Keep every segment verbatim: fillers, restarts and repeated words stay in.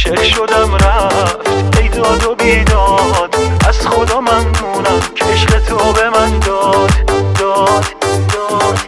عاشق شدم رفت ای داد و بیداد، از خدا ممنونم که عشق تو به من داد داد داد.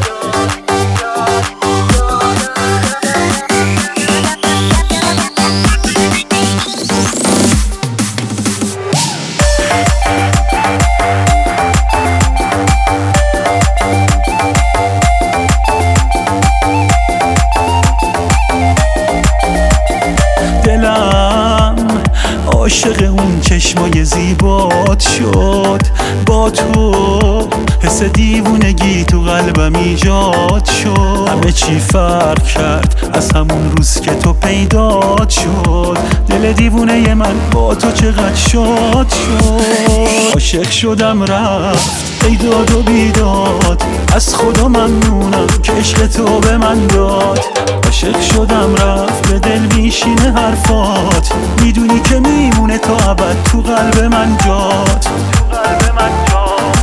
عاشق اون چشمای زیبات شد، با تو حس دیوونگی تو قلبم ایجاد شد. همه چی فرق کرد از همون روز که تو پیدات شد، دل دیوونه من با تو چقدر شاد شد. عاشق شدم رفت ای داد و بیداد، از خدا ممنونم که عشق تو به من داد. عاشق شدم رفت به دل میشینه حرفات، میدونی که میمونه تا ابد تو قلب من جات تو قلب من جات.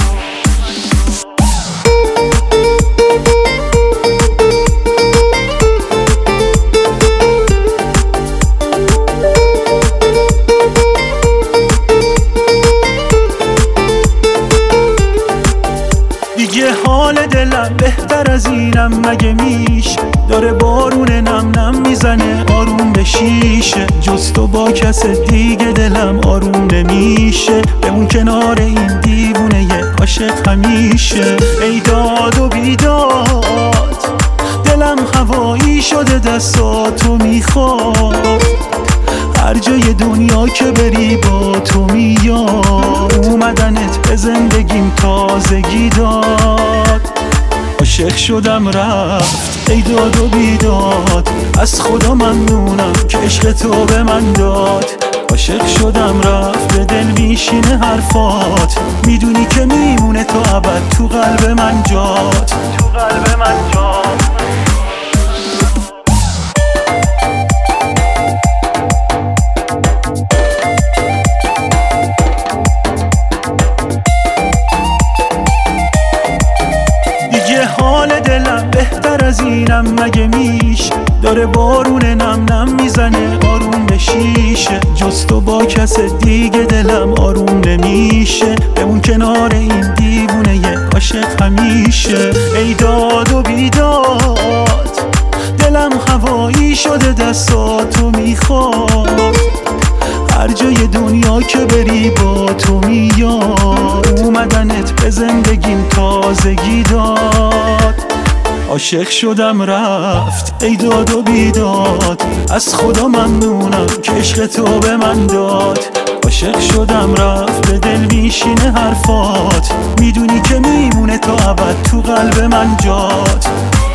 دیگه حال دلم بهتر از اینم مگه میشه، داره بارون نم نم میزنه آروم به شیشه. جز تو با کس دیگه دلم آروم نمیشه، بمون کنار این دیوونه یه عاشق همیشه. ای داد و بیداد دلم هوایی شده دستاتو میخواد، هر جای دنیا که بری با تو میاد. اومدنت به زندگیم تازگی داد. عاشق شدم رفت ای داد و بیداد، از خدا ممنونم که عشق تو به من داد. عاشق شدم رفت به دل میشینه حرفات، میدونی که میمونه تا ابد تو قلب من جات تو قلب من جات. حال دلم بهتر از اینم مگه میشه، داره بارون نم نم میزنه آروم به شیشه. جز تو با کس دیگه دلم آروم نمیشه، بمون کنار این دیوونه یه عاشق همیشه. ای داد و بیداد دلم هوایی شده دستاتو میخواد، هر جای دنیا که بری با تو میاد. اومدنت به زندگیم تازگی داد. عاشق شدم رفت ای داد و بیداد، از خدا ممنونم که عشق تو به من داد. عاشق شدم رفت به دل میشینه حرفات، میدونی که میمونه تا ابد تو قلب من جات.